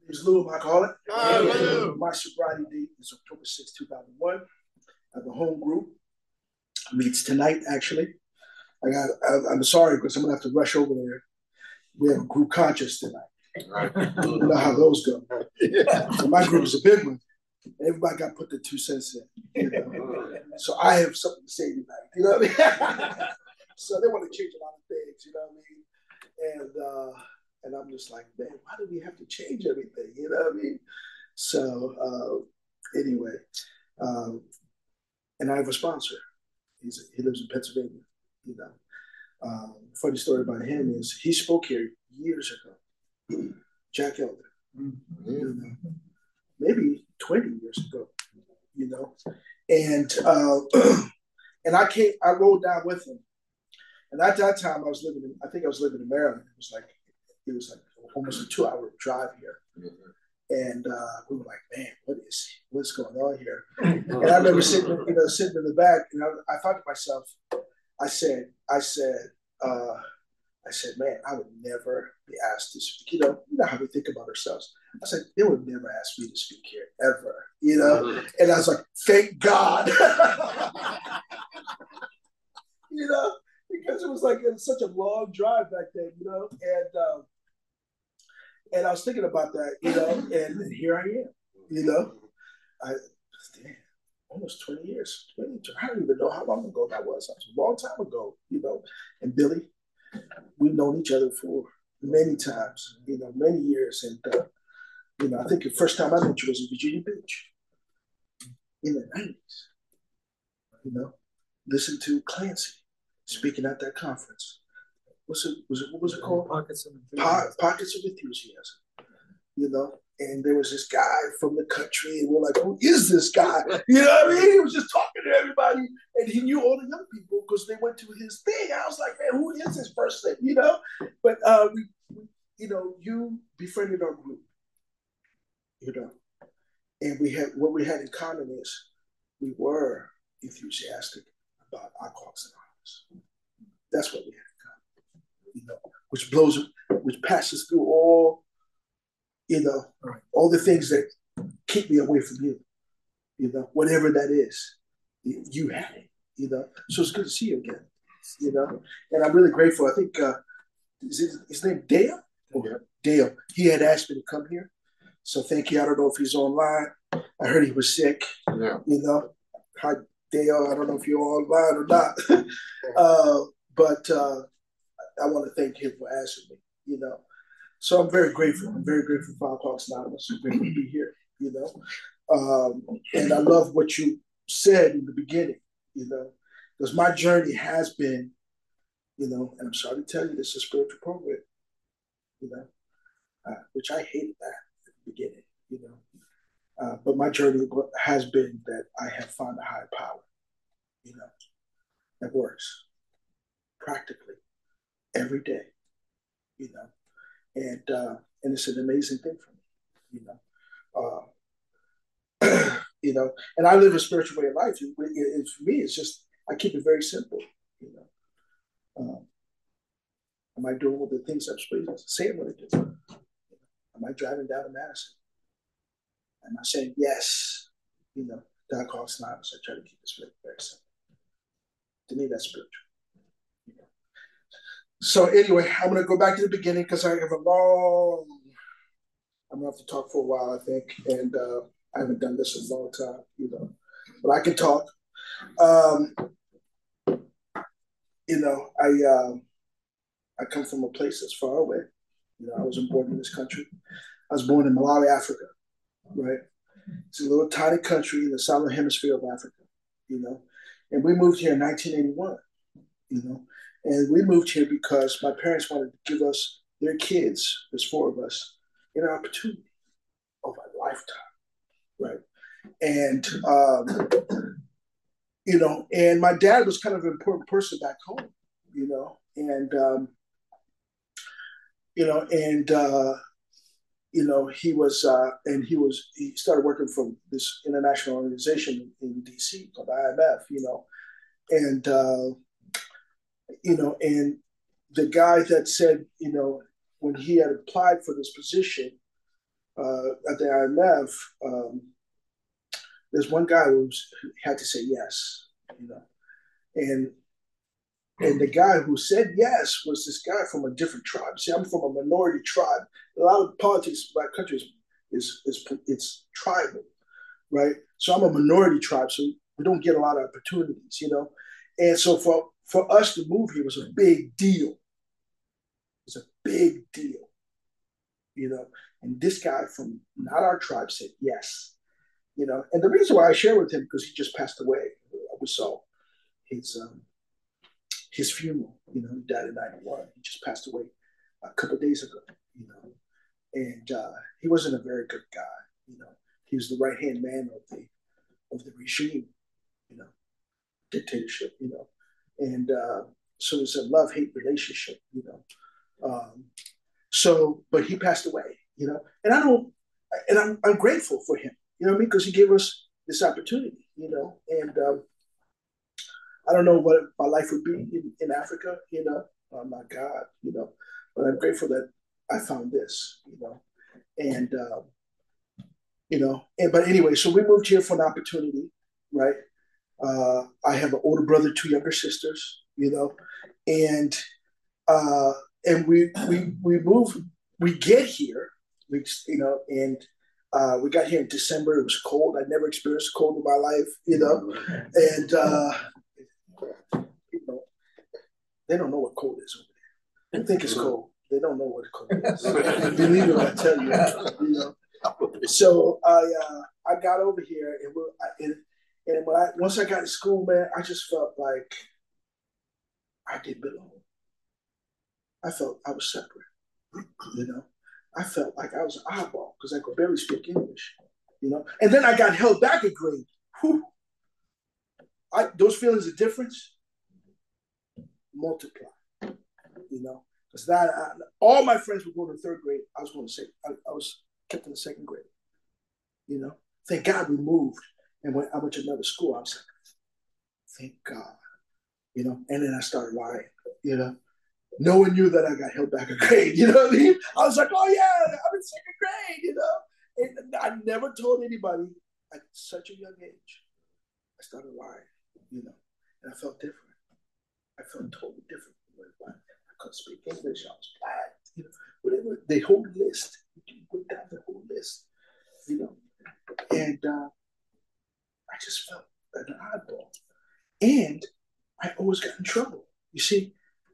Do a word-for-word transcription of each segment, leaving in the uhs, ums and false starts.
It's Lou, my caller. Oh, my sobriety date is October sixth, two thousand one. I have a home group. Meets tonight, actually. I got. I, I'm sorry because I'm gonna have to rush over there. We have a group conscious tonight. You know how those go. So my group is a big one. Everybody got to put their two cents in. You know? So I have something to say tonight. You know what I mean? So they want to change a lot of things. You know what I mean? And uh, and I'm just like, man, why do we have to change everything? You know what I mean? So uh, anyway, um, and I have a sponsor. He's, he lives in Pennsylvania. You know, um, funny story about him is he spoke here years ago. Jack Elder. Mm-hmm. You know, maybe twenty years ago. You know, and uh, and I came. I rode down with him, and at that time I was living in. I think I was living in Maryland. It was like it was like almost a two-hour drive here. Mm-hmm. And uh, we were like, man, what is what's going on here? And I remember sitting, you know, sitting in the back, and I, I thought to myself, I said, I said, uh, I said, man, I would never be asked to speak. You know, you know how we think about ourselves. I said, they would never ask me to speak here ever. You know, and I was like, thank God. You know, because it was like it was such a long drive back then. You know, and. Um, And I was thinking about that, you know, and, and here I am, you know. I, damn, almost twenty years. twenty, I don't even know how long ago that was. That was a long time ago, you know. And Billy, we've known each other for many times, you know, many years. And, uh, you know, I think the first time I met you was in Virginia Beach in the nineties, you know. Listen to Clancy speaking at that conference. What's it, was it, what was it called? Pockets of Enthusiasm. Po- Pockets of Enthusiasm. You know, and there was this guy from the country, and we're like, who is this guy? You know what I mean? He was just talking to everybody, and he knew all the young people because they went to his thing. I was like, man, who is this person? You know? But, uh, we, we, you know, you befriended our group, you know, and we had, what we had in common is we were enthusiastic about Alcoholics Anonymous. That's what we had. You know, which blows, which passes through all, you know, right. all the things that keep me away from you, you know, whatever that is, you, you had it, you know. So it's good to see you again, you know. And I'm really grateful. I think uh, is his, his name Dale? Oh, yeah. Dale. He had asked me to come here, so thank you. I don't know if he's online. I heard he was sick. Yeah. You know, hi Dale. I don't know if you're online or not, uh, but. Uh, I want to thank him for asking me, you know. So I'm very grateful. I'm very grateful for Alcoholics Anonymous. I'm grateful to be here, you know. Um, and I love what you said in the beginning, you know, because my journey has been, you know, and I'm sorry to tell you, this is a spiritual program, you know, uh, which I hated that at the beginning, you know. Uh, but my journey has been that I have found a higher power, you know, that works practically. Every day, you know, and uh, and it's an amazing thing for me, you know, uh, you know, and I live a spiritual way of life. It, it, it, for me, it's just I keep it very simple, you know. Um, am I doing all the things I'm supposed to say I'm going to do? Am I driving down to Madison? Am I saying yes? You know, God calls not, so I try to keep it very, very simple. To me, that's spiritual. So anyway, I'm going to go back to the beginning because I have a long, I'm going to have to talk for a while, I think. And uh, I haven't done this in a long time, you know, but I can talk. Um, you know, I uh, I come from a place that's far away. You know, I wasn't born in this country. I was born in Malawi, Africa, right? It's a little tiny country in the southern hemisphere of Africa, you know. And we moved here in nineteen eighty-one, you know. And we moved here because my parents wanted to give us, their kids, there's four of us, an opportunity of a lifetime, right? And, um, you know, and my dad was kind of an important person back home, you know, and, um, you know, and, uh, you know, he was, uh, and he was, he started working for this international organization in D C called I M F, you know, and, uh, you know, and the guy that said, you know, when he had applied for this position, uh, at the I M F, um, there's one guy who had to say yes, you know, and and the guy who said yes was this guy from a different tribe. See, I'm from a minority tribe. A lot of politics, black countries, is is it's tribal, right? So I'm a minority tribe, so we don't get a lot of opportunities, you know. And so for for us to move here was a big deal. It was a big deal, you know. And this guy from not our tribe said yes, you know. And the reason why I share with him because he just passed away. We saw his um, his funeral. You know, he died in ninety-one. He just passed away a couple of days ago. You know, and uh, he wasn't a very good guy. You know, he was the right hand man of the of the regime. You know, dictatorship. You know, and uh, so it's a love hate relationship. You know, um, so but he passed away. You know, and I don't, and I'm I'm grateful for him. You know what I mean? Because he gave us this opportunity. You know, and um, I don't know what my life would be in, in Africa, you know. I'm not God, you know, but I'm grateful that I found this, you know. And, um, you know, and, but anyway, so we moved here for an opportunity, right? Uh, I have an older brother, two younger sisters, you know, and uh, and we we we move, we get here, we you know, and uh, we got here in December. It was cold. I never experienced cold in my life, you know, and. Uh, You know, they don't know what cold is over there. They think it's cold. They don't know what cold is. Believe it when I tell you, you know. So I uh, I got over here and, we're, I, and and when I once I got to school, man, I just felt like I didn't belong. I felt I was separate. You know, I felt like I was an eyeball because I could barely speak English. You know, and then I got held back a grade. Whew. I, those feelings of difference multiply, you know, because that I, all my friends were going to third grade. I was going to say I, I was kept in the second grade, you know. Thank God we moved and went. I went to another school. I was like, thank God, you know. And then I started lying, you know. No one knew that I got held back a grade. You know what I mean? I was like, oh yeah, I'm in second grade, you know. And I never told anybody at such a young age. I started lying, you know, and I felt different. I felt totally different. I couldn't speak English. I was black. You know, whatever the whole list. You can put down the whole list. You know, and uh, I just felt an oddball. And I always got in trouble. You see,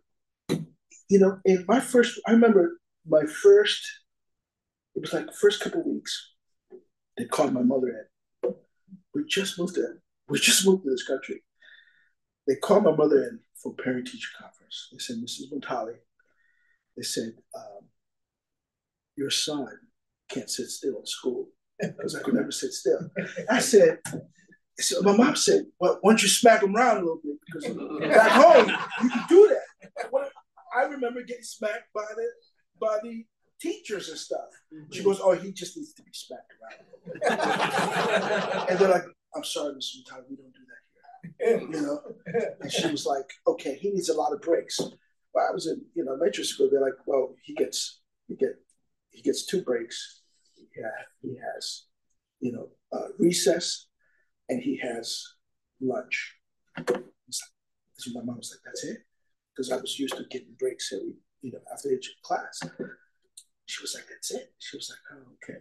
you know, in my first, I remember my first. It was like the first couple of weeks. They called my mother in. We just moved to. We just moved to this country. They called my mother in for parent-teacher conference. They said, Missus Montali, they said, um, your son can't sit still in school because I could never sit still. I said, so my mom said, well, why don't you smack him around a little bit? Because back home, you can do that. Well, I remember getting smacked by the by the teachers and stuff. She goes, oh, he just needs to be smacked around. And they're like, I'm sorry, Missus Montali, we don't do that. You know, and she was like, okay, he needs a lot of breaks. Well, I was in, you know, elementary school. They're like, well, he gets, he get, he gets two breaks. Yeah, he has, you know, uh, recess, and he has lunch. So my mom was like, that's it, because I was used to getting breaks every, you know, after each class. She was like, that's it. She was like, oh, okay.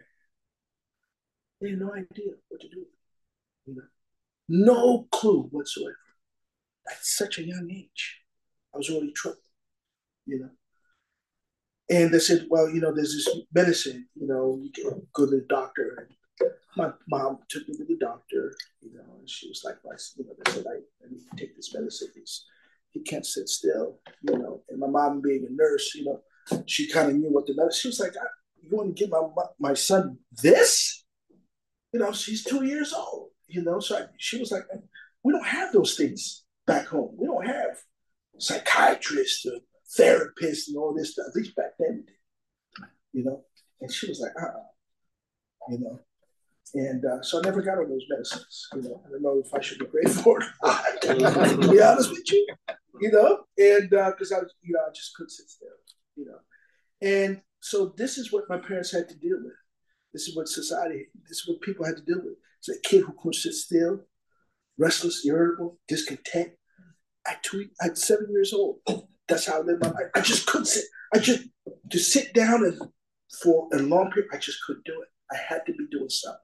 They had no idea what to do, you know. No clue whatsoever. At such a young age, I was already troubled, you know. And they said, well, you know, there's this medicine, you know, you can go to the doctor. And my mom took me to the doctor, you know, and she was like, you know, they said, I, I need to take this medicine. He's, he can't sit still, you know. And my mom being a nurse, you know, she kind of knew what the medicine, she was like, you want to give my, my son this? You know, she's two years old, you know. So I, she was like, we don't have those things back home. We don't have psychiatrists or therapists and all this stuff. At least back then, you know. And she was like, uh, uh you know. And uh, so I never got on those medicines. You know, I don't know if I should be grateful or not. To be honest with you, you know. And because uh, I, was, you know, I just couldn't sit still, you know. And so this is what my parents had to deal with. This is what society, this is what people had to deal with. It's a kid who couldn't sit still, restless, irritable, discontent. At two, at seven years old, that's how I lived my life. I just couldn't sit. I just to sit down and for a long period, I just couldn't do it. I had to be doing something,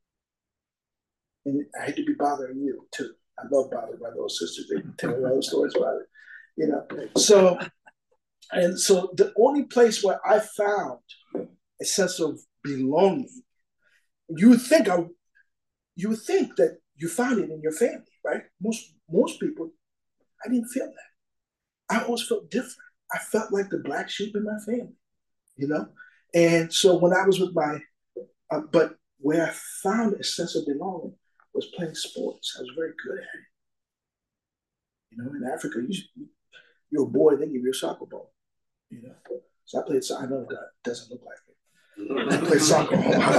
and I had to be bothering you too. I love bothering my little sisters. They tell me all the stories about it, you know. So, and so the only place where I found a sense of belonging, you would think I, you would think that you found it in your family, right? Most most people, I didn't feel that. I always felt different. I felt like the black sheep in my family, you know. And so when I was with my, uh, but where I found a sense of belonging was playing sports. I was very good at it. You know, in Africa, you, you're a boy, they give you a soccer ball. You know, so I played soccer. I know that doesn't look like it. I played soccer all my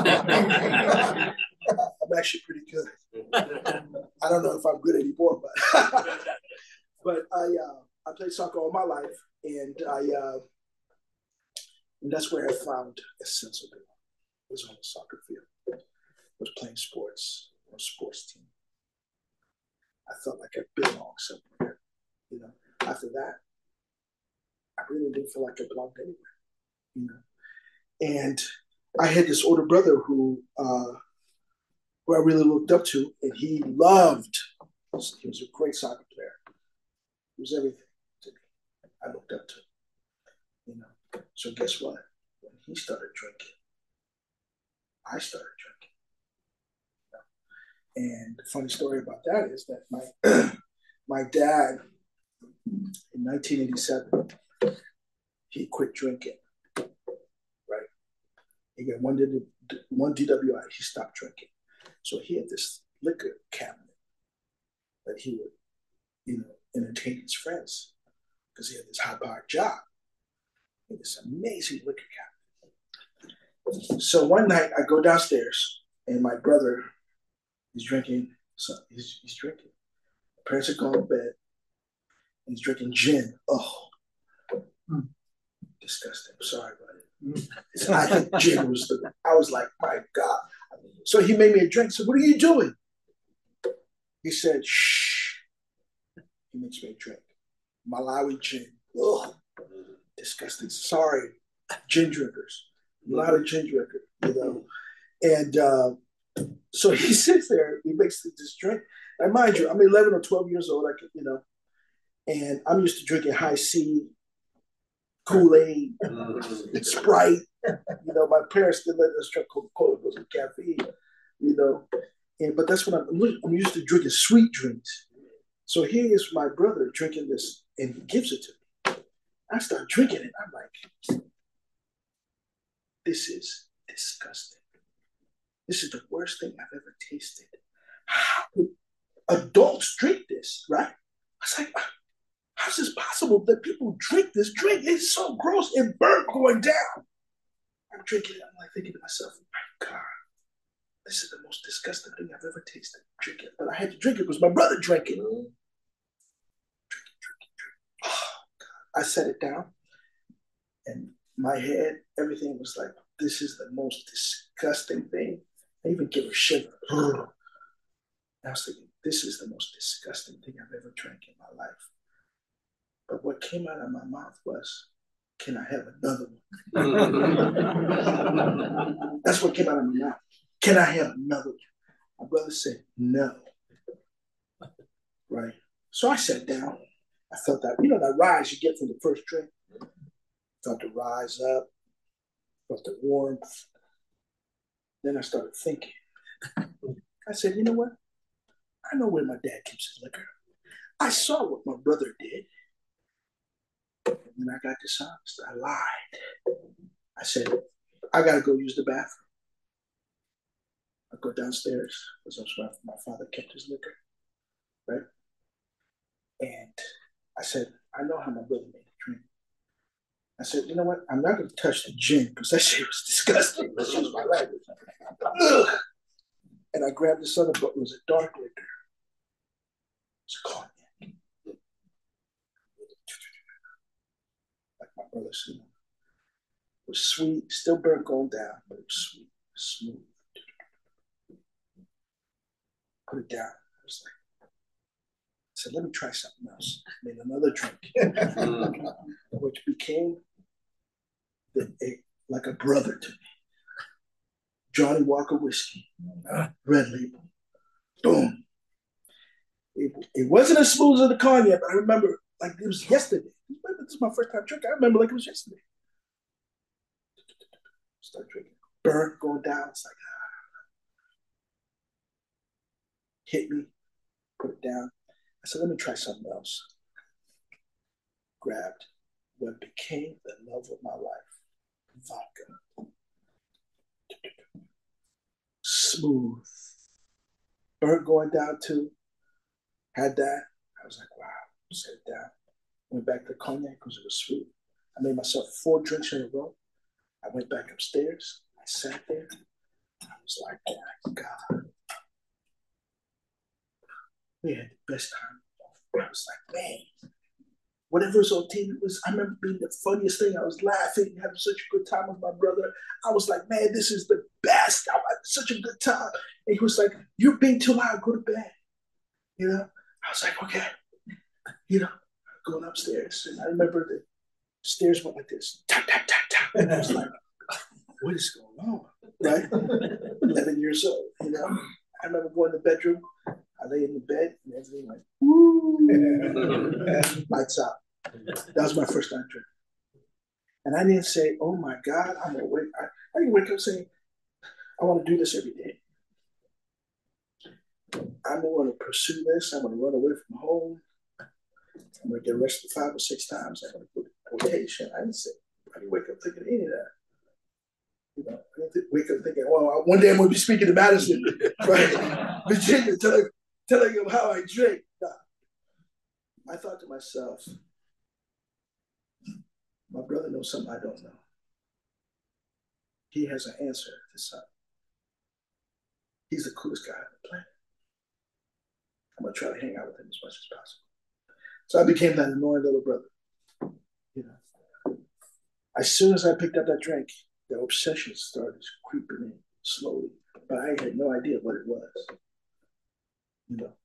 life. I'm actually pretty good. I don't know if I'm good anymore, but but I uh, I played soccer all my life, and I uh, and that's where I found a sense of belonging. It was on the soccer field. I was playing sports on a sports team. I felt like I belonged somewhere. You know, after that, I really didn't feel like I belonged anywhere. You know, and I had this older brother who uh, who I really looked up to, and he loved. He was a great soccer player. He was everything to me. I looked up to him. You know, so guess what? When he started drinking, I started drinking. You know? And the funny story about that is that my my dad in nineteen eighty-seven, he quit drinking. Right? He got one one D W I. He stopped drinking. So he had this liquor cabinet that he would, you know, entertain his friends because he had this high-powered job. He had this amazing liquor cabinet. So one night I go downstairs and my brother is drinking. So he's, he's drinking. My parents are going to bed. And he's drinking gin. Oh, mm. Disgusting. I'm sorry about it. Mm. I think gin was the. I was like, my God. So he made me a drink. So what are you doing? He said, shh. He makes me a drink. Malawi gin. Ugh. Disgusting. Sorry, gin drinkers. A lot of gin drinkers, you know. And uh, so he sits there. He makes this drink. And mind you, I'm eleven or twelve years old. I could, you know, and I'm used to drinking high C, Kool-Aid, Sprite. You know, my parents didn't let us drink Coca-Cola because of caffeine. You know, and but that's what I'm. I'm used to drinking sweet drinks. So here is my brother drinking this, and he gives it to me. I start drinking it. I'm like, this is disgusting. This is the worst thing I've ever tasted. How do adults drink this, right? I was like, how's this possible that people drink this drink? It's so gross and burnt going down. I'm drinking it. I'm like thinking to myself, my God, this is the most disgusting thing I've ever tasted. Drink it. But I had to drink it because my brother drank it. Drink it, drink it, drink it. Oh, God. I set it down. And my head, everything was like, this is the most disgusting thing. I even give a shiver. I was thinking, this is the most disgusting thing I've ever drank in my life. But what came out of my mouth was, can I have another one? That's what came out of my mouth. Can I have another one? My brother said, no. Right? So I sat down. I felt that, you know, that rise you get from the first drink. Felt the rise up. Felt the warmth. Then I started thinking. I said, you know what? I know where my dad keeps his liquor. I saw what my brother did. And then I got dishonest. I lied. I said, I got to go use the bathroom. I go downstairs because that's where my father kept his liquor. Right? And I said, I know how my brother made a drink. I said, you know what? I'm not going to touch the gin because that shit was disgusting. That's just my language. Ugh. And I grabbed this other book. It was a dark liquor. It was a cognac. Like my brother said. It was sweet, still burnt going down, but it was sweet. smooth. Put it down. I was like, I said, let me try something else. Made another drink, which became the, a, like a brother to me. Johnny Walker whiskey, red label. Boom. It, it wasn't as smooth as the cognac, but I remember like it was yesterday. This is my first time drinking. I remember like it was yesterday. Start drinking. Burn going down. It's like, ah. Hit me. Put it down. I said, let me try something else. Grabbed what became the love of my life, vodka. Smooth. Burnt going down too. Had that. I was like, wow. Set it down. Went back to cognac because it was sweet. I made myself four drinks in a row. I went back upstairs. I sat there. I was like, oh my God. We had the best time. I was like, man, whatever was on T V was, I remember being the funniest thing. I was laughing, having such a good time with my brother. I was like, man, this is the best. I had such a good time. And he was like, you're being too loud, go to bed. You know? I was like, okay. You know, going upstairs. And I remember the stairs went like this. Tap, tap, tap, tap. And I was like, what is going on? Right? eleven years old, you know? I remember going to the bedroom. I lay in the bed and everything went, woo. Lights out. That was my first time drinking. And I didn't say, oh my God, I'm going to wake up. I didn't wake up saying, I want to do this every day. I'm going to pursue this. I'm going to run away from home. I'm going to get arrested five or six times. I'm going to put quotation. I didn't say, I didn't wake up thinking any of that. You know, I didn't wake up thinking, well, one day I'm going to be speaking to Madison, right? Virginia, telling, telling him how I drink. No. I thought to myself, my brother knows something I don't know. He has an answer to something. He's the coolest guy on the planet. I'm going to try to hang out with him as much as possible. So I became that annoying little brother. You know, as soon as I picked up that drink, the obsession started creeping in slowly, but I had no idea what it was. You know,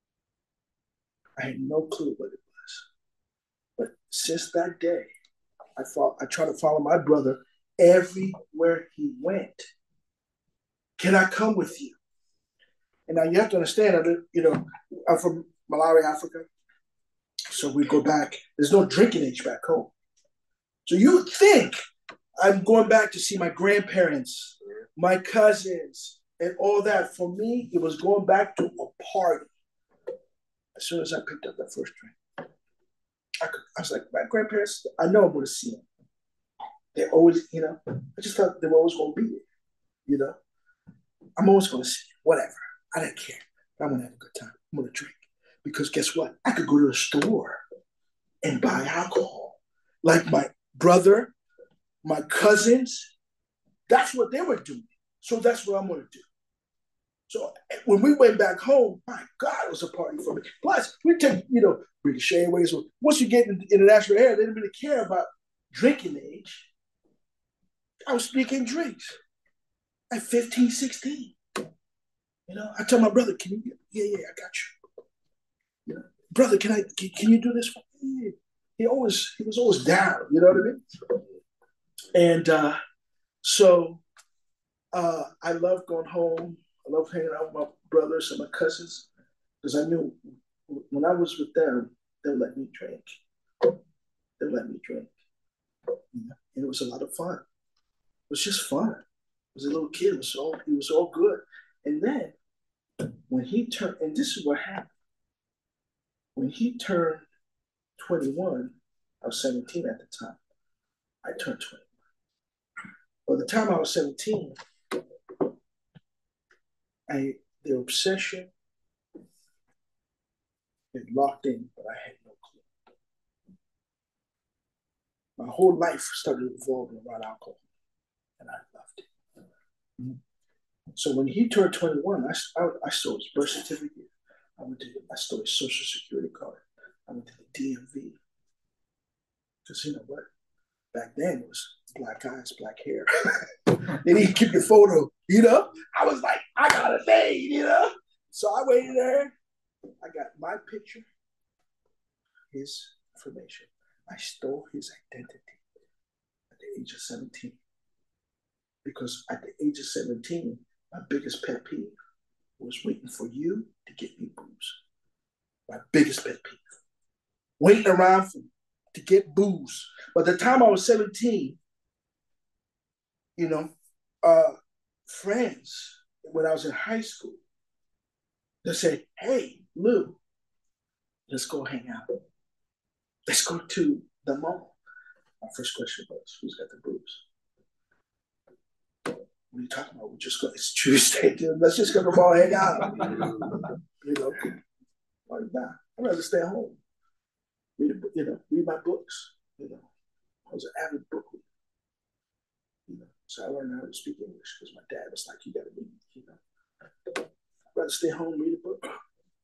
I had no clue what it was. But since that day, I fought, I try to follow my brother everywhere he went. Can I come with you? And now you have to understand, you know, I'm from Malawi, Africa. So we go back. There's no drinking age back home. So you think I'm going back to see my grandparents, my cousins, and all that. For me, it was going back to a party. As soon as I picked up that first drink, I, could, I was like, my grandparents, I know I'm going to see them. They're always, you know, I just thought they were always going to be there. You know, I'm always going to see them, whatever. I didn't care. I'm going to have a good time. I'm going to drink. Because guess what? I could go to the store and buy alcohol. Like my brother, my cousins, that's what they were doing. So that's what I'm going to do. So when we went back home, my God, it was a party for me. Plus, we take, you know, British Airways. Once you get into international air, they didn't really care about drinking age. I was speaking drinks at fifteen, sixteen. You know, I tell my brother, can you, yeah, yeah, I got you. You know, brother, can I, can, can you do this for me? He always, he was always down, you know what I mean? And uh, so uh, I love going home. I love hanging out with my brothers and my cousins because I knew when I was with them, they'll let me drink. They'll let me drink. You know? And it was a lot of fun. It was just fun. I was a little kid. It was all, it was all good. And then when he turned, and this is what happened. When he turned twenty-one, I was seventeen at the time. I turned twenty-one. By the time I was seventeen, I the obsession had locked in, but I had no clue. My whole life started revolving around alcohol, and I loved it. Mm-hmm. So when he turned twenty-one, I, I, I stole his birth certificate. I went to I stole his social security card. I went to the D M V. Because you know what? Back then it was black eyes, black hair. Then he keep your photo, you know? I was like, I got a thing, you know? So I waited there. I got my picture, his information. I stole his identity at the age of seventeen. Because at the age of seventeen, my biggest pet peeve was waiting for you to get me booze. My biggest pet peeve. Waiting around for, to get booze. By the time I was seventeen, you know, uh, friends, when I was in high school, they said, hey, Lou, let's go hang out. Let's go to the mall. My first question was, who's got the booze? What are you talking about? We're just going, it's Tuesday, dude. Let's just go to the mall hang out. You know, why not? I'd rather stay home. Read, you know, read my books. You know, I was an avid book reader. You know, so I learned how to speak English because my dad was like, you got to read, you know. I'd rather stay home, read a book.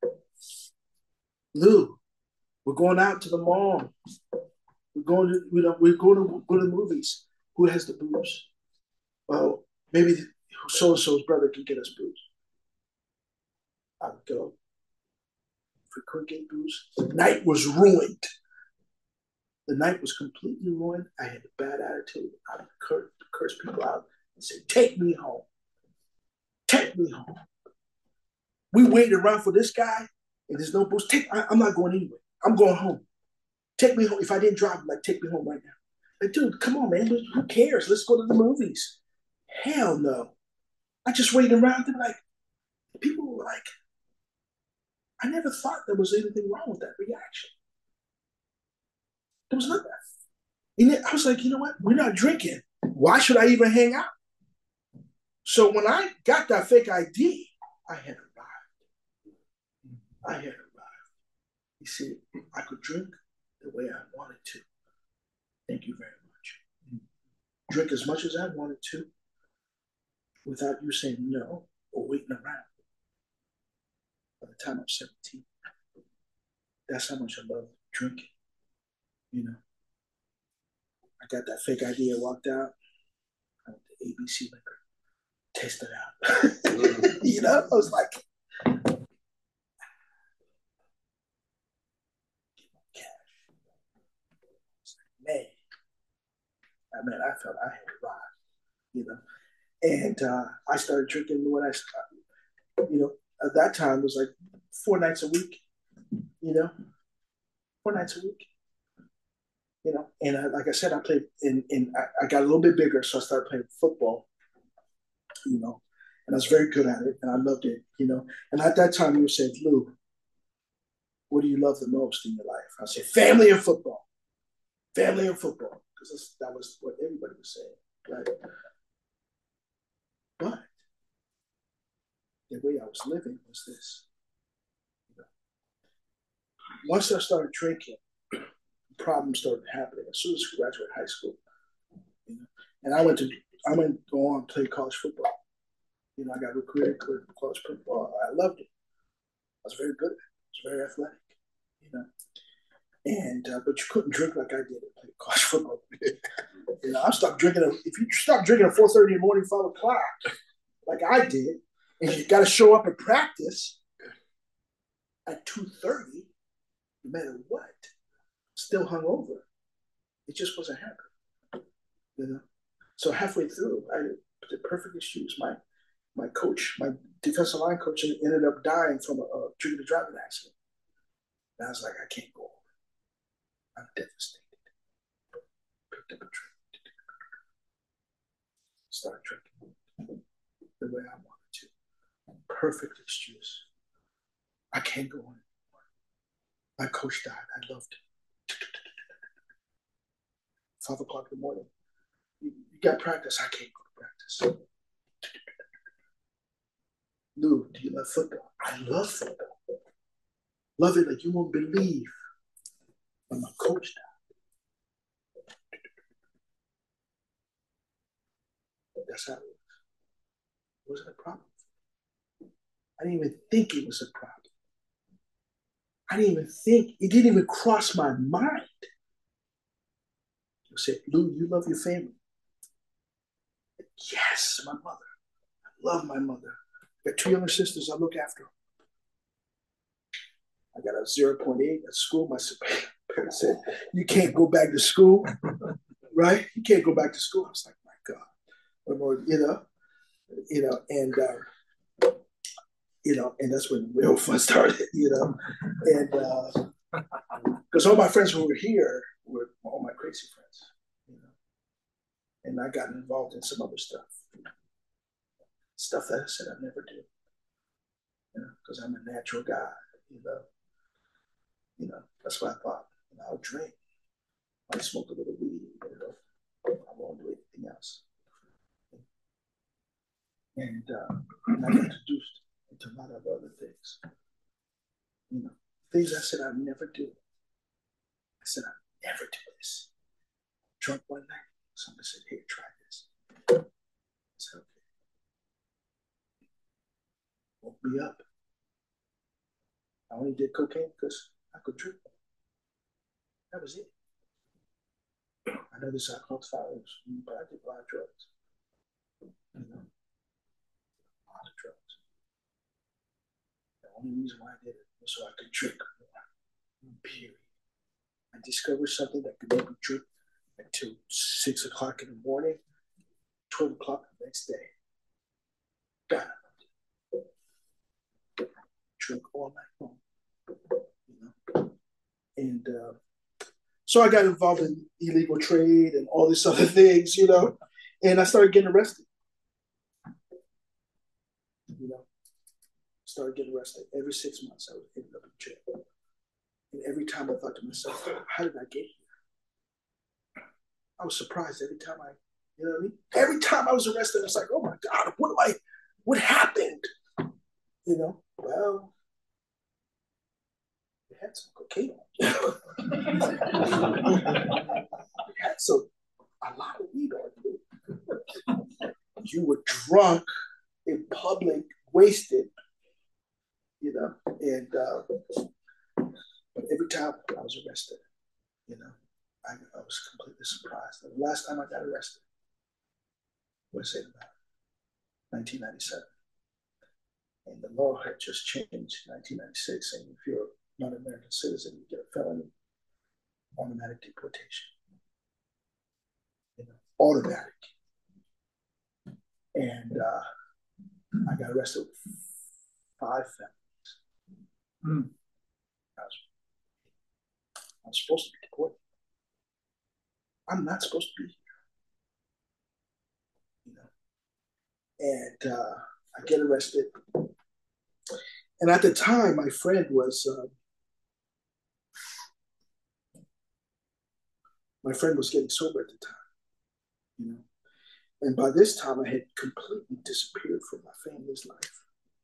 Lou, we're going out to the mall. We're going to, you know, we're going to go to the movies. Who has the booze? Well, maybe so and so's brother can get us booze. I would go. If we couldn't get booze, the night was ruined. The night was completely ruined. I had a bad attitude. I would curse, curse people out and say, take me home. Take me home. We waited around for this guy, and there's no booze. Take, I, I'm not going anywhere. I'm going home. Take me home. If I didn't drive, like, take me home right now. Like, dude, come on, man. Who cares? Let's go to the movies. Hell no. I just waited around. They were like, people were like, I never thought there was anything wrong with that reaction. There was nothing. And I was like, you know what? We're not drinking. Why should I even hang out? So when I got that fake I D, I had arrived. I had arrived. You see, I could drink the way I wanted to. Thank you very much. Drink as much as I wanted to without you saying no or waiting around. By the time I'm seventeen, that's how much I love drinking. You know, I got that fake I D. I walked out. I went to A B C Liquor, tasted it out. You know, I was like, man, I mean, I felt I had arrived, you know. And uh, I started drinking when I started, you know, at that time it was like four nights a week, you know, four nights a week, you know. And I, like I said, I played, in, in I, I got a little bit bigger, so I started playing football, you know, and I was very good at it, and I loved it, you know. And at that time, you would say, Lou, what do you love the most in your life? I say, family and football, family and football, because that was what everybody was saying, right? But the way I was living was this. You know, once I started drinking, problems started happening as soon as I graduated high school. You know, and I went to I went to go on and play college football. You know, I got recruited for college football. I loved it. I was very good at it. I was very athletic. You know, and uh, but you couldn't drink like I did at play college football. You know, I stopped drinking. At, if you stop drinking at four thirty in the morning, five o'clock, like I did, and you got to show up at practice at two thirty, no matter what, still hungover. It just wasn't happening. You know, so halfway through, I the perfect excuse. My my coach, my defensive line coach, ended up dying from a, a drinking and driving accident. And I was like, I can't go. I'm devastated. Picked up a drink. Started drinking the way I wanted to. Perfect excuse. I can't go on anymore. My coach died. I loved it. Five o'clock in the morning. You, you got practice. I can't go to practice. Lou, do you love football? I love football. Love it like you won't believe. But my coach died. That's how it was. It wasn't a problem. I didn't even think it was a problem. I didn't even think, it didn't even cross my mind. You say, Lou, you love your family. Yes, my mother. I love my mother. I got two younger sisters. I look after them. I got a zero point eight at school. My parents said, you can't go back to school, right? You can't go back to school. I was like, my God. You know, you know, and, uh, you know, and that's when the real fun started, you know. And because uh, all my friends who were here were all my crazy friends, you know. And I got involved in some other stuff, you know, stuff that I said I'd never do, you know, because I'm a natural guy, you know. You know, that's what I thought. You know, I'll drink, I smoke a little weed, you know, I won't do anything else. And, uh, and I got introduced into a lot of other things. You know, things I said I'd never do. I said I'd never do this. Drunk one night, somebody said, "Here, try this." I said, "Okay." Woke me up. I only did cocaine because I could drink. That was it. I know this alcohol's violence, but I did a lot of drugs. You know, a lot of drugs. The only reason why I did it was so I could drink more. Period. I discovered something that could make me drink until six o'clock in the morning, twelve o'clock the next day. God, drink all night long. You know, and uh, so I got involved in illegal trade and all these other things, you know, and I started getting arrested. You know, started getting arrested every six months. I was ended up in jail, and every time I thought to myself, "How did I get here?" I was surprised every time I, you know what I mean? Every time I was arrested, I was like, "Oh my God, what am I? What happened?" You know, well, we had some cocaine. We had some a lot of weed on you. You were drunk in public, wasted, you know, and uh, but every time I was arrested, you know, I, I was completely surprised. The last time I got arrested was in uh, nineteen ninety-seven. And the law had just changed in nineteen ninety-six, saying if you're not an American citizen, you get a felony, automatic deportation. You know, automatic. And uh, I got arrested with five felonies. Mm. I, was, I was supposed to be deported. I'm not supposed to be here. You know, and uh, I get arrested. And at the time, my friend was uh, my friend was getting sober at the time. You know, and by this time, I had completely disappeared from my family's life.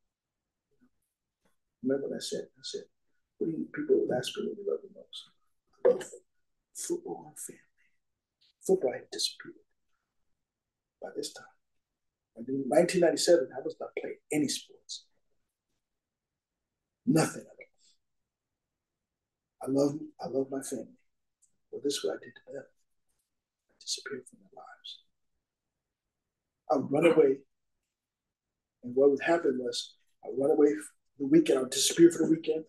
Remember what I said? I said, "What do you people would ask me what you love the most?" I love football and family. Football had disappeared by this time. And in nineteen ninety-seven, I was not playing any sports. Nothing at all. I love I love my family. Well, this is what I did to them. I disappeared from their lives. I would run away. And what would happen was I would run away for the weekend. I would disappear for the weekend.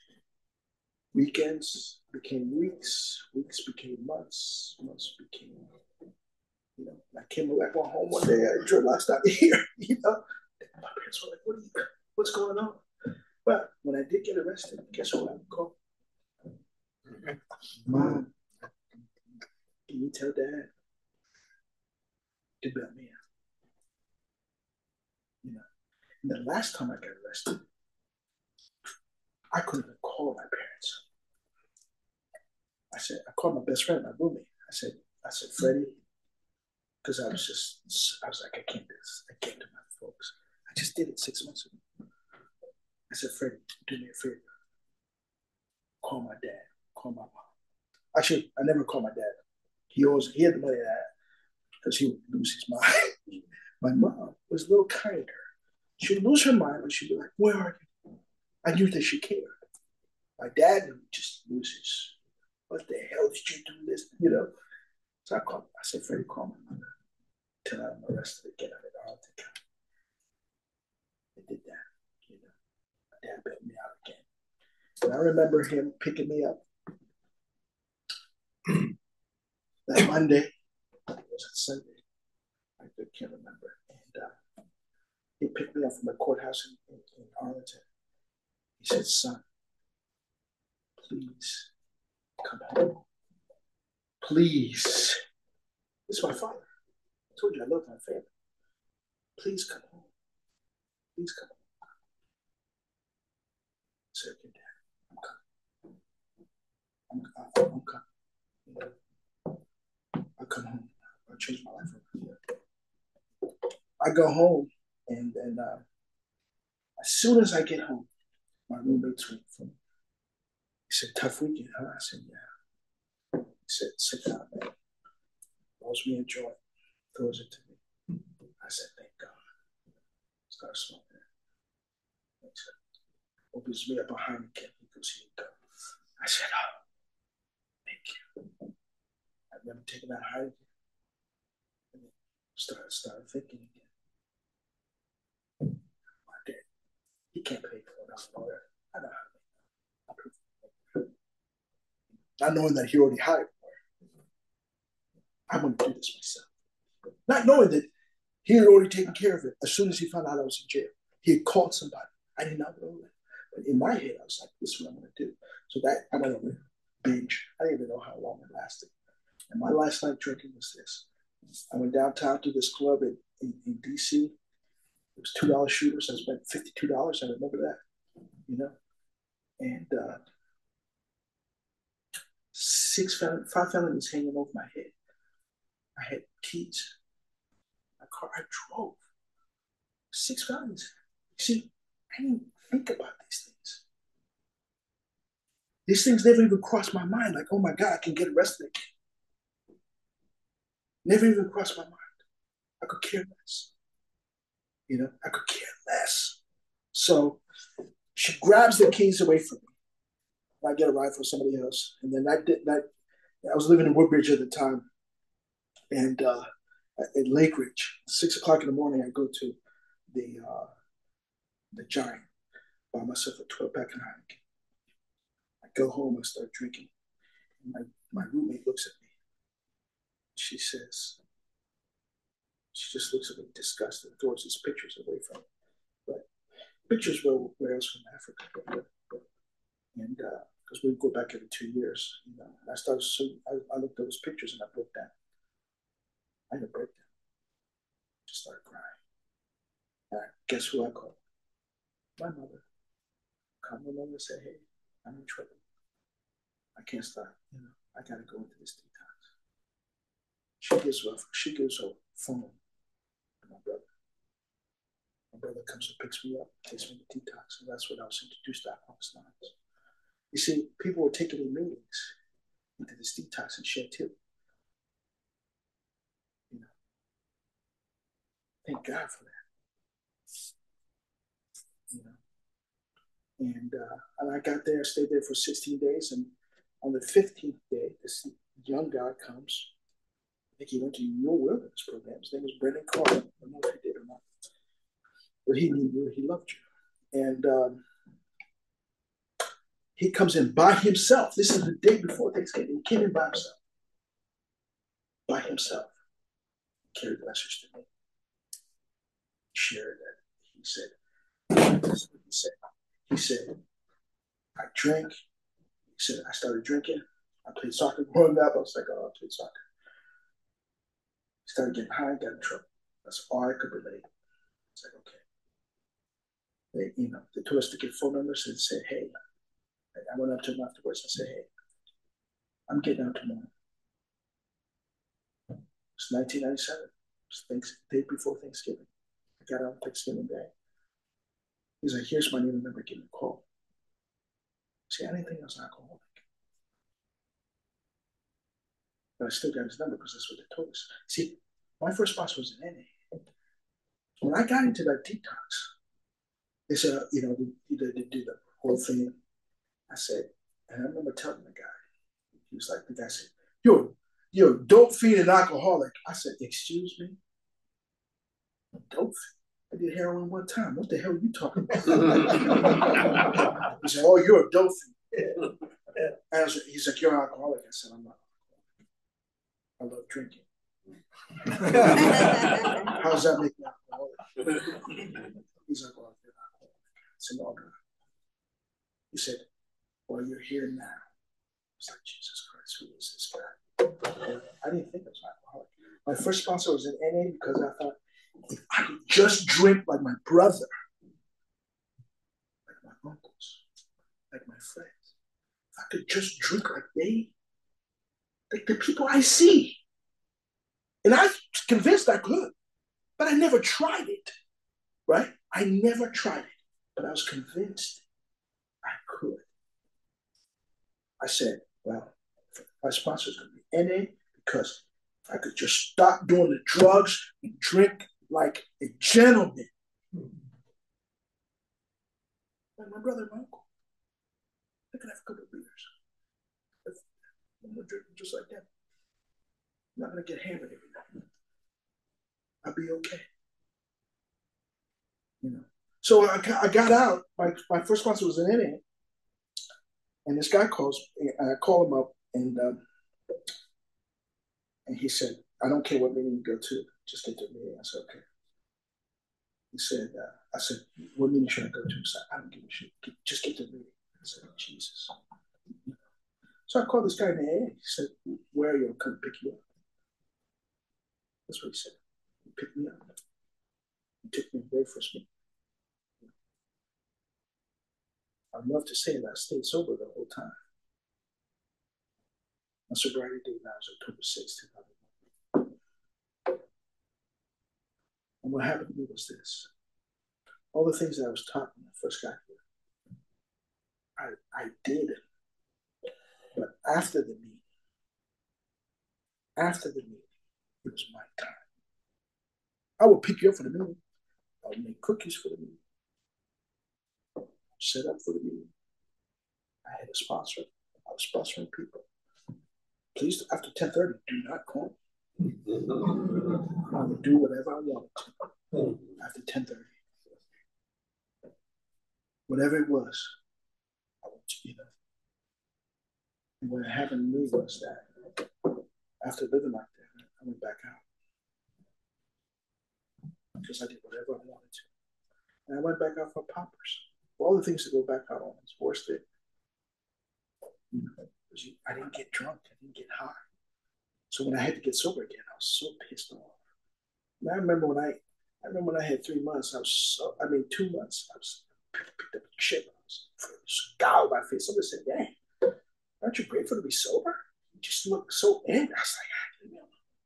Weekends became weeks. Weeks became months. Months became, you know, I came back home one day. I drove last out here, you know. My parents were like, "What are you, what's going on?" But when I did get arrested, guess what I would call? "Mom, can you tell Dad to bail me out?" You know. And the last time I got arrested, I couldn't even call my parents. I said, I called my best friend, my roommate. I said, I said, "Freddie," because I was just, I was like, I can't do this. I can't do my folks. I just did it six months ago. I said, "Freddie, do me a favor. Call my dad. Call my mom." Actually, I never called my dad. He always, he had the money that because he would lose his mind. My mom was a little kinder. She would lose her mind, but she'd be like, "Where are you?" I knew that she cared. My dad would just lose his, "What the hell did you do this?" You know. So I called, I said, "Freddie, call my mother." till I'm arrested again in Arlington County. They did that. You know, my dad bailed me out again. And I remember him picking me up that Monday. It was a Sunday. I can't remember. And uh, he picked me up from the courthouse in, in, in Arlington. He said, "Son, please come home. Please." This is my father. I told you I love my family. Please come home. Please come home. I said, "Okay, Dad, I'm coming. I'm, I'm, I'm coming. You know, I'll come home. I'll change my life around here." I go home, and then uh, as soon as I get home, my roommate's waiting for me. He said, "Tough weekend, huh?" I said, "Yeah." He said, "Sit down, man." Rolls me a joint, throws it to me. I said, "Thank God." Start smoking it. He said, opens me up a Heineken. He goes, "Here you go." I said, "Oh, thank you." I've never taken that Heineken. And then started, started thinking again. My dad, he can't pay for it. I know that. I know how to make it. Not knowing that he already hired me. I'm going to do this myself. Not knowing that he had already taken care of it as soon as he found out I was in jail. He had called somebody. I did not know that. But in my head, I was like, this is what I'm going to do. So that I went on a binge. I didn't even know how long it lasted. And my last night drinking was this. I went downtown to this club in, in, in D C. It was two dollar shooters. I spent fifty-two dollars. I remember that, you know. And uh, six, fel- five felonies hanging over my head. I had keys. My car, I drove. Six felonies. See, I didn't think about these things. These things never even crossed my mind. Like, oh my God, I can get arrested again. Never even crossed my mind. I could care less. You know, I could care less. So she grabs the keys away from me. I get a ride for somebody else. And then I did that. I was living in Woodbridge at the time. And uh, at Lake Ridge, six o'clock in the morning, I go to the uh, the Giant, buy myself a twelve pack of Heineken. I go home and start drinking. And my, my roommate looks at me. She says, she just looks at me disgusted, throws these pictures away from me. But pictures were where I was from Africa. But, but, and because uh, we go back every two years, you know, and I started, so I, I looked at those pictures and I broke down. I had a breakdown. Just started crying. And I, guess who I called? My mother. Called my mother and said, "Hey, I'm in trouble. I can't stop. You know, I got to go into this detox." She gives her, she gives her phone to my brother. My brother comes and picks me up, takes me to detox, and that's when I was introduced to Alcoholics Anonymous. You see, people were taking me meetings into this detox in Chantilly. You know, thank God for that. You know, and uh, and I got there, stayed there for sixteen days, and on the fifteenth day, this young guy comes. I think he went to your wilderness program. His name was Brendan Carter. I don't know if he did or not, but he knew you. He loved you, and um, he comes in by himself. This is the day before Thanksgiving. He came in by himself. By himself. He carried message to me. He shared that. He said, this is what he said. He said, I drank. He said, I started drinking. I played soccer growing up. I was like, oh, I played soccer. Started getting high, got in trouble. That's all I could relate. It's like, okay. They, you know, they told us to get phone numbers and said, hey. I went up to him afterwards and said, hey, I'm getting out tomorrow. It's nineteen ninety-seven. It's the day before Thanksgiving. I got out on Thanksgiving Day. He's like, here's my name, number, give me a call. See, I didn't think I was an alcoholic. But I still got his number because that's what they told us. See, my first boss was an N A. When I got into that detox, they said, you know, they, they did the whole thing. I said, and I remember telling the guy, he was like, the guy said, yo, yo, don't feed an alcoholic. I said, excuse me? dope. I did heroin one time. What the hell are you talking about? He said, oh, you're a dope. And I was, he's like, you're an alcoholic. I said, I'm not. I love drinking. How does that make me alcoholic? He's like, well, you're not alcoholic. I said, no, God. He said, well, you're here now. I was like, Jesus Christ, who is this guy? I didn't think I was an alcoholic. My first sponsor was an N A because I thought, if I could just drink like my brother, like my uncles, like my friends, if I could just drink like they, like the people I see. And I was convinced I could, but I never tried it, right? I never tried it, but I was convinced I could. I said, well, my sponsor is going to be N A because if I could just stop doing the drugs and drink like a gentleman, like my brother and my uncle, I could have a couple of beers. I'm going to drink just like that. I'm not going to get hammered every night. I'll be okay. You know. So I, I got out. My, my first sponsor was an N A. And this guy calls, I call him up, and um, and he said, I don't care what meeting you go to, just get to the meeting. I said, okay. He said, uh, I said, what meeting should I go to? He said, I don't give a shit. Just get to the meeting. I said, oh, Jesus. So I called this guy in the A A. He said, where are you? I'll come pick you up. That's what he said. He picked me up. He took me away for me. I'd love to say that I stayed sober the whole time. My sobriety date now is October sixth, two thousand one. And what happened to me was this. All the things that I was taught when I first got here, I, I did. But after the meeting, after the meeting, it was my time. I would pick you up for the meeting. I would make cookies for the meeting. Set up for the meeting. I had a sponsor. I was sponsoring people. Please, after ten thirty, do not call me. I would do whatever I wanted to after ten thirty. Whatever it was, I want to, you know. And what happened to me was that after living like that, I went back out. Because I did whatever I wanted to. And I went back out for poppers. All the things to go back out on is worse than, you know, I didn't get drunk. I didn't get high. So when I had to get sober again, I was so pissed off. And I remember when I, I remember when I had three months, I was so, I mean, two months, I was picked up a chip. I was scowled my face. Somebody said, dang, aren't you grateful to be sober? You just look so angry. I was like, you know.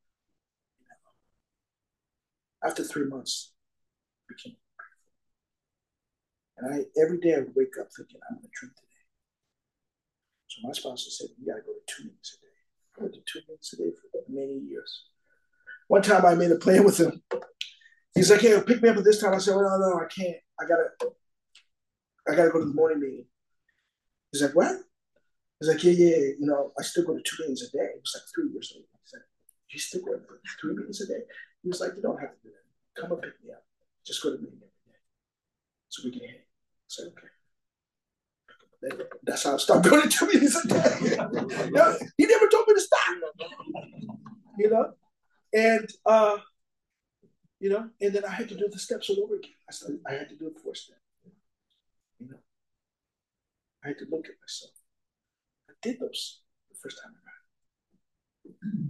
After three months, I became grateful. And I, every day I would wake up thinking, I'm going to drink today. So my sponsor said, you got to go to two meetings a day. I went to two meetings a day for many years. One time I made a plan with him. He's like, hey, pick me up at this time. I said, well, no, no, I can't. I got to I gotta go to the morning meeting. He's like, what? He's like, yeah, yeah, you know, I still go to two meetings a day. It was like three years later. He said, you still go to three meetings a day? He was like, you don't have to do that. Come and pick me up. Just go to the meeting every day. So we can hang. I said, okay. That's how I stopped going to two meetings a day. You know, he never told me to stop. You know? And, uh, you know, and then I had to do the steps all over again. I, started, I had to do the fourth step. You know? I had to look at myself. I did those the first time around.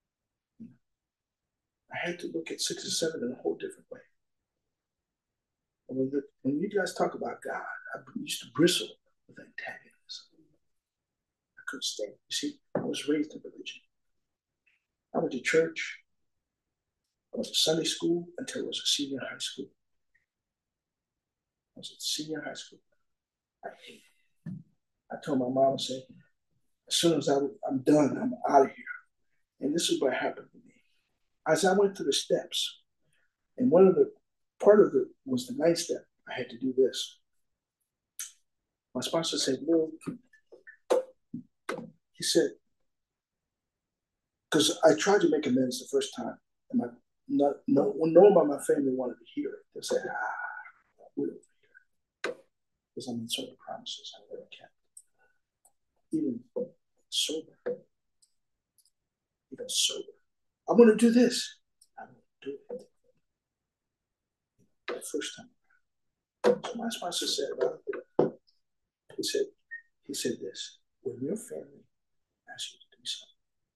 I had to look at six and seven in a whole different way. And when, the, when you guys talk about God, I used to bristle with antagonism. I couldn't stand it. You see, I was raised in religion. I went to church. I was at Sunday school until I was a senior high school. I was at senior high school. I hated it. I told my mom, I said, as soon as I, I'm done, I'm out of here. And this is what happened to me. As I went through the steps, and one of the, part of it was the ninth step, I had to do this. My sponsor said, Lou, he said, because I tried to make amends the first time, and my, not, no, no one by my family wanted to hear it. They said, ah, we don't hear it. Because I made certain promises I never kept. Even sober. Even sober. I'm going to do this. I'm going to do it. The first time. So my sponsor said, well, he said, he said this, when your family asks you to do something,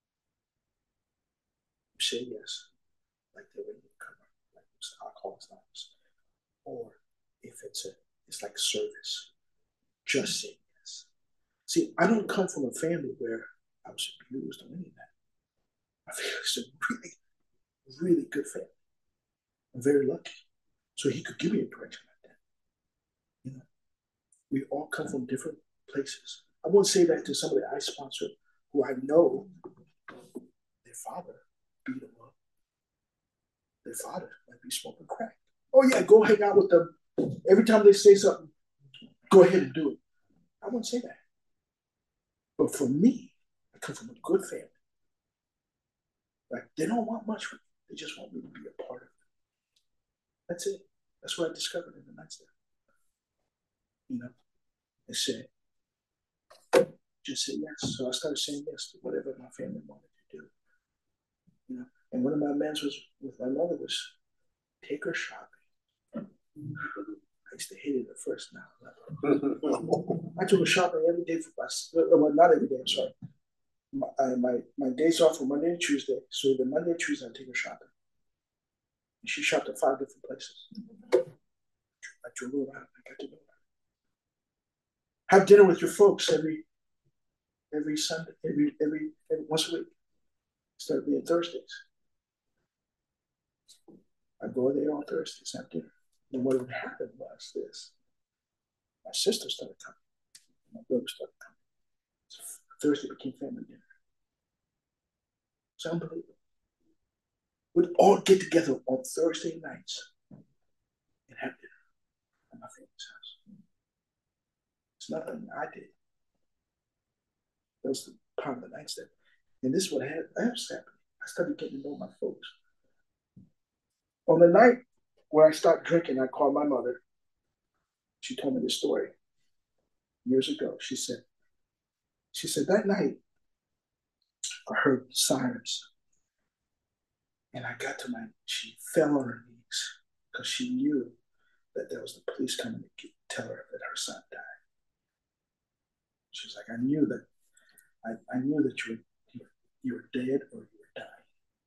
you say yes, like they're ready to come up, like it's Alcoholics Anonymous. Or if it's a, it's like service, just say yes. See, I don't come from a family where I was abused or any of that. I feel it's a really, really good family. I'm very lucky. So he could give me a direction like that. You know, we all come from different places. I won't say that to somebody I sponsor who I know their father beat them up. Their father might be smoking crack. Oh yeah, go hang out with them. Every time they say something, go ahead and do it. I wouldn't say that. But for me, I come from a good family. Like they don't want much from me. They just want me to be a part of it. That's it. That's what I discovered in the night step. You know, they said, just say yes. So I started saying yes to whatever my family wanted to do. You know, and one of my amends was with my mother was take her shopping. I used to hate it at first. Now I took her shopping every day for us. Well, not every day. I'm sorry. My, I, my my days off were Monday and Tuesday. So either Monday and Tuesday, I take her shopping. And she shopped at five different places. I drove her around. I got to know her. Have dinner with your folks every every Sunday, every every, every once a week. Instead of being Thursdays. I go there on Thursdays, have dinner. And what would happen was this. My sister started coming. My brother started coming. So Thursday became family dinner. It's unbelievable. We'd all get together on Thursday nights and have dinner at my family's house. It's nothing I did. That was the part of the night step. And this is what had else happened. I started getting to know my folks. On the night where I stopped drinking, I called my mother. She told me this story years ago. She said, she said, that night I heard sirens. And I got to my, she fell on her knees because she knew that there was the police coming to tell her that her son died. She was like, I knew that, I, I knew that you were, you were dead or you were dying.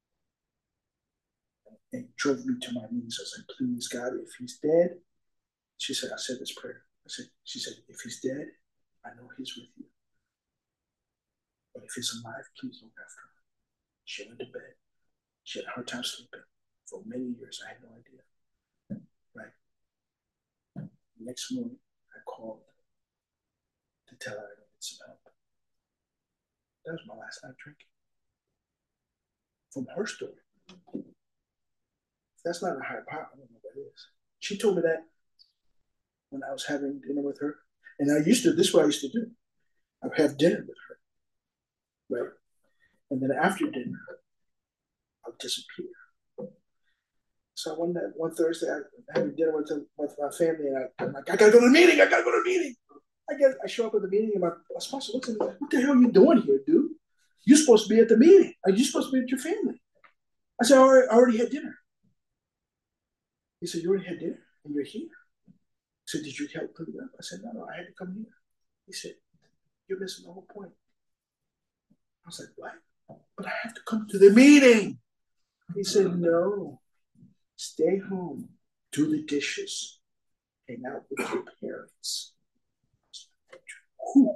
And it drove me to my knees. I said, please, God, if he's dead, she said, I said this prayer. I said, she said, if he's dead, I know he's with you. But if he's alive, please look after him. She went to bed. She had a hard time sleeping for many years. I had no idea. Right. Next morning, I called to tell her I needed some help. That was my last night drinking. From her story. If that's not a higher power, I don't know what that is. She told me that when I was having dinner with her. And I used to, this is what I used to do. I would have dinner with her. Right. And then after dinner, I would disappear. So one night, one Thursday, I having dinner with them, with my family, and I, I'm like, I gotta go to the meeting. I gotta go to the meeting. I get, I show up at the meeting, and my, my sponsor looks at me like, "What the hell are you doing here, dude? You're supposed to be at the meeting. Are you supposed to be with your family?" I said, "I already, I already had dinner." He said, "You already had dinner, and you're here." He said, "Did you help clean up?" I said, "No, no, I had to come here." He said, "You're missing the whole point." I was like, "What?" "But I have to come to the meeting." He said, "No. Stay home, do the dishes, hang out with your parents." Whew.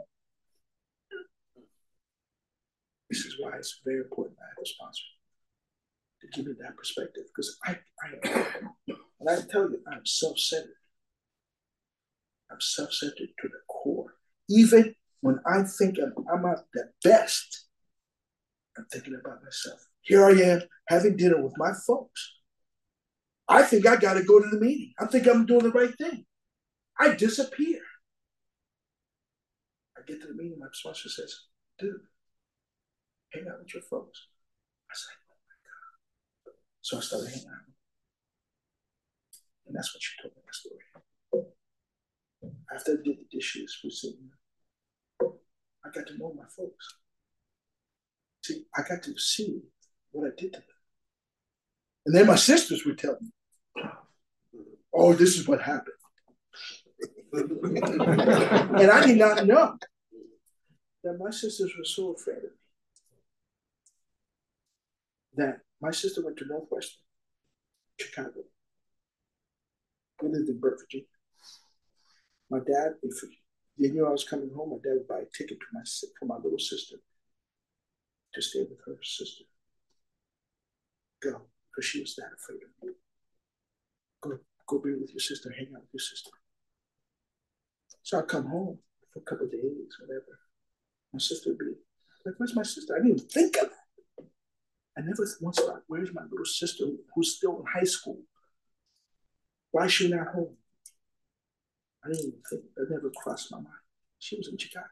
This is why it's very important I have a sponsor to give me that perspective, because I, I, and I tell you, I'm self-centered. I'm self-centered to the core. Even when I think I'm, I'm at the best, I'm thinking about myself. Here I am having dinner with my folks. I think I got to go to the meeting. I think I'm doing the right thing. I disappear. I get to the meeting, my sponsor says, "Dude, hang out with your folks." I said, "Oh my God." So I started hanging out. And that's when she told me that story. After I did the dishes, we said, I got to know my folks. See, I got to see what I did to them. And then my sisters would tell me, oh, this is what happened. And I did not know that my sisters were so afraid of me that my sister went to Northwestern, Chicago. We lived in Burke, Virginia. My dad, if they knew I was coming home, my dad would buy a ticket to my, for my little sister to stay with her sister. Go, because she was that afraid of me. Go, go be with your sister, hang out with your sister. So I'd come home for a couple of days, whatever. My sister would be like, where's my sister? I didn't even think of that. I never once thought, where's my little sister who's still in high school? Why is she not home? I didn't even think, that never crossed my mind. She was in Chicago.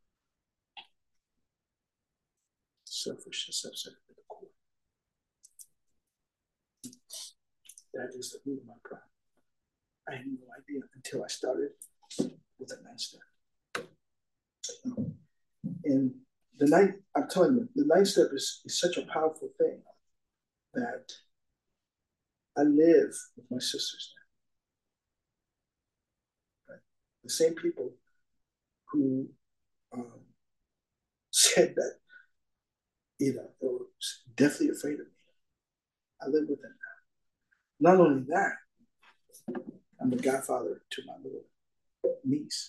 Selfish and self-centered at the core. That is the root of my problem. I had no idea until I started with a nine step. And the ninth, I'm telling you, the ninth step is, is such a powerful thing that I live with my sisters now. Right? The same people who um, said that, you know, they were deathly afraid of me. I live with them now. Not only that, I'm the godfather to my little niece.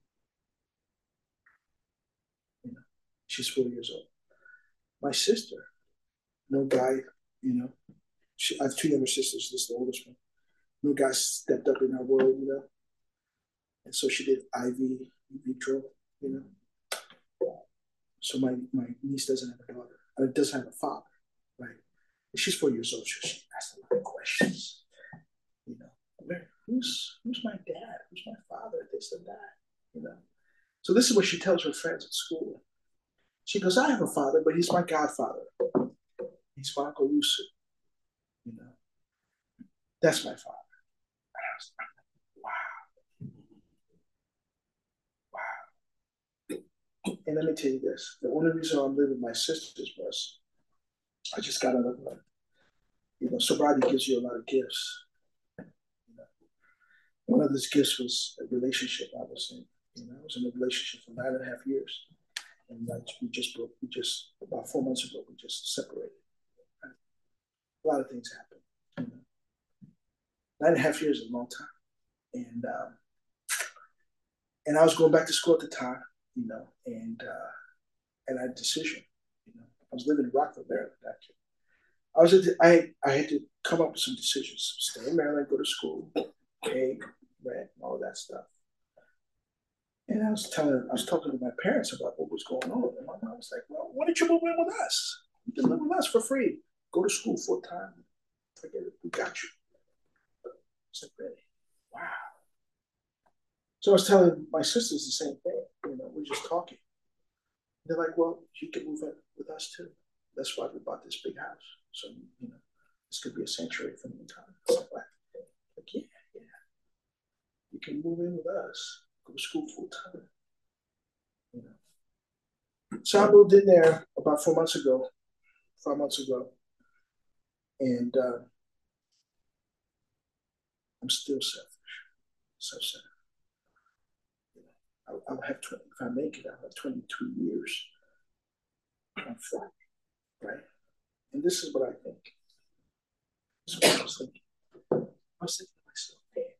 You know, she's four years old. My sister, no guy, you know, she, I have two younger sisters. This is the oldest one. No guy stepped up in our world, you know. And so she did I V, in vitro, you know. So my, my niece doesn't have a daughter. Or doesn't have a father, right? And she's four years old, so she asked a lot of questions. You know, where, who's who's my dad? Who's my father? This and that, you know. So this is what she tells her friends at school. She goes, I have a father, but he's my godfather. He's my Uncle Lucy. You know, that's my father. And I was like, wow. Wow. And let me tell you this. The only reason I'm living with my sisters was I just got out of one. You know, sobriety gives you a lot of gifts. You know, one of those gifts was a relationship I was in. You know, I was in a relationship for nine and a half years. And like we just broke, we just, about four months ago, we just separated. Right? A lot of things happened. You know? Nine and a half years is a long time. And um, and I was going back to school at the time, you know, and uh, and I had a decision. You know, I was living in Rockville, Maryland, actually. I was at the, I I had to come up with some decisions. Stay in Maryland, go to school, pay rent, all of that stuff. And I was telling, I was talking to my parents about what was going on. And my mom was like, well, why don't you move in with us? You can live with us for free. Go to school full time. Forget it. We got you. I was like, really? Wow. So I was telling my sisters the same thing. You know, we're just talking. They're like, well, you can move in with us too. That's why we bought this big house. So, you know, this could be a sanctuary for the time. I was like, like, yeah, yeah. You can move in with us. Go to school full time. You know. So I moved in there about four months ago, five months ago, and uh, I'm still selfish, self-centered. You know, I'll, I'll have twenty. If I make it, I'll have twenty-two years on flat, right? And this is what I think. This is what I was thinking. I was thinking to myself, man,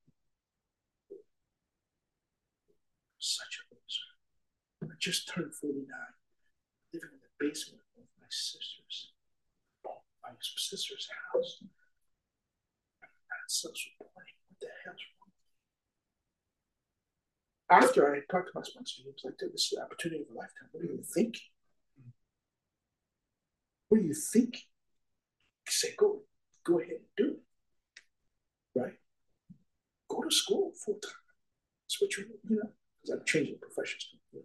I'm such a loser. I just turned forty-nine, living in the basement of my sister's, my sister's house. That's so disappointing. What the hell's wrong? After I talked to my sponsor, he was like, dude, this is the opportunity of a lifetime. What are you thinking? What do you think? I say, go, go ahead and do it. Right? Go to school full time. That's what you, you know, because I'm changing professions. And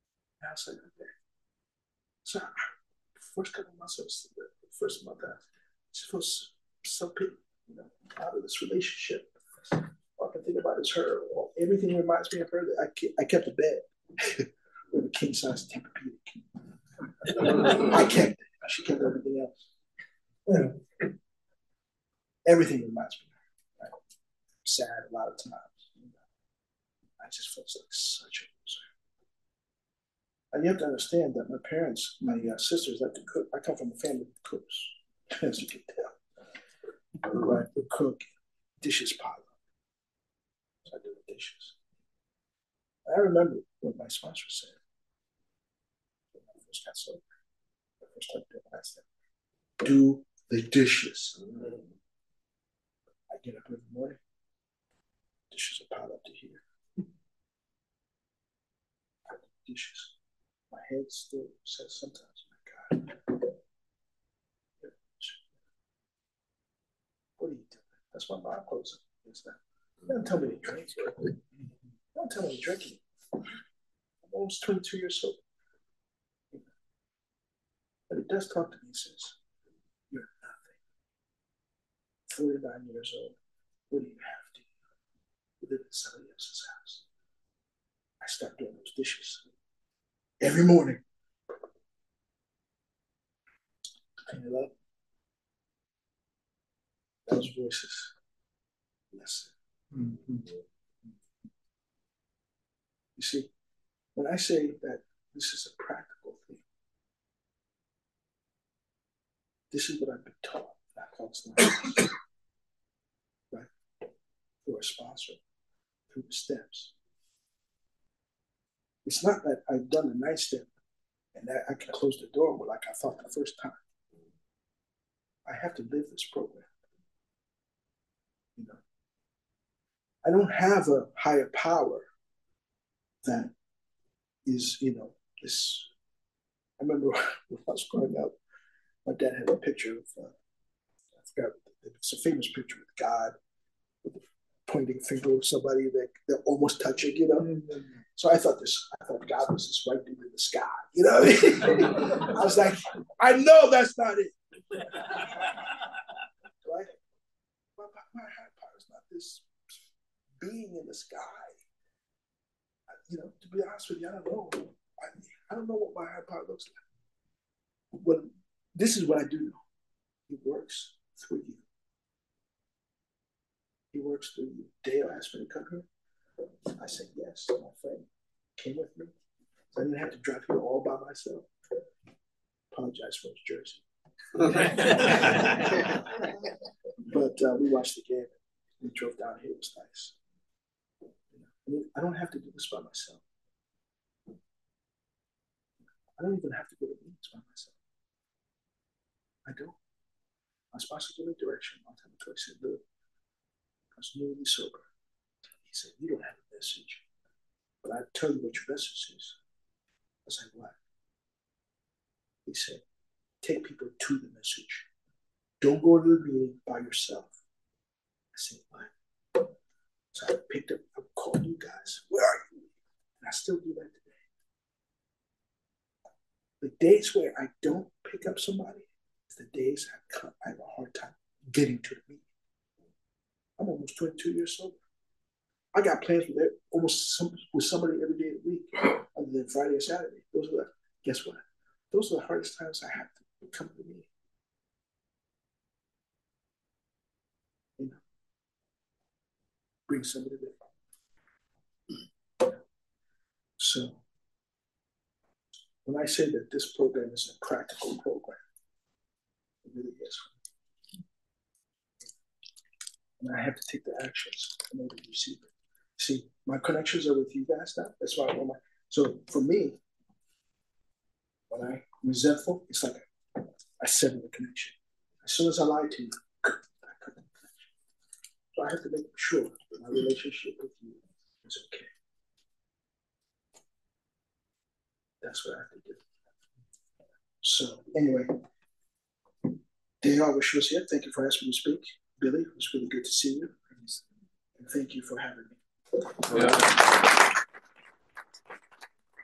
I was like, okay. So, first couple of months, the first month, just feel so pity, you know, out of this relationship. All I can think about is her. Everything reminds me of her. That I kept, I kept a bed with a king size Tempur-Pedic. I kept it. She kept everything else. Yeah. Everything reminds me of her. Right? I'm sad a lot of times. You know? I just felt like such a loser. And you have to understand that my parents, my uh, sisters like to cook. I come from a family of cooks, as you can tell. Right? We cook, dishes pile up. So I do the dishes. I remember what my sponsor said when I first got sober. I first started doing that stuff. Do the dishes. I get up every morning. Dishes are piled up to here. I do the dishes. My head still says sometimes, my God. What are you doing? That's why my clothes up. It's that. Don't tell me to drink. Don't tell me to drink. I'm almost twenty-two years old. But it does talk to me and says, you're nothing. forty-nine years old. What do you have to do? You live in somebody else's house. I start doing those dishes every morning. Clean it up. Those voices. Listen. Mm-hmm. You see, when I say that this is a practical thing, this is what I've been taught. That comes now, right? Through a sponsor, through the steps. It's not that I've done the ninth step and that I can close the door with like I thought the first time. I have to live this program. You know, I don't have a higher power that is, you know, this. I remember when I was growing up, my dad had a picture of, uh, I forgot, it's a famous picture with God with a pointing finger of somebody that they're almost touching, you know. Mm-hmm. So I thought this, I thought God was this white dude in the sky, you know what I mean? I was like, I know that's not it. Right? My, my higher power is not this being in the sky. You know, to be honest with you, I don't know. I, I don't know what my higher power looks like. But this is what I do know. He works through you. He works through you. Dale asked me to come here. I said yes. My friend came with me. So I didn't have to drive here all by myself. Apologize for his jersey. But uh, we watched the game. We drove down here. It was nice. I mean, I don't have to do this by myself. I don't even have to go to meetings by myself. I don't. My sponsor gave me direction one time ago. He said, look, I was newly sober. He said, you don't have a message, but I'll tell you what your message is. I was like, what? He said, take people to the message. Don't go to the meeting by yourself. I said, what? So I picked up, I called you guys. Where are you? And I still do that today. The days where I don't pick up somebody is the days I, come, I have a hard time getting to the meeting. I'm almost twenty-two years old. I got plans with almost some, with somebody every day of the week, other than Friday or Saturday. Those are the, guess what? Those are the hardest times I have to come to the meeting. You know, bring somebody with me. So, when I say that this program is a practical program, it really is. And I have to take the actions in order to receive it. See, my connections are with you guys now. That's why I want my. So for me, when I'm resentful, it's like I sever the connection. As soon as I lie to you, I cut the connection. So I have to make sure that my relationship with you is okay. That's what I have to do. So anyway, Dale, I wish you was here. Thank you for asking me to speak. Billy, it was really good to see you. And thank you for having me. Yeah.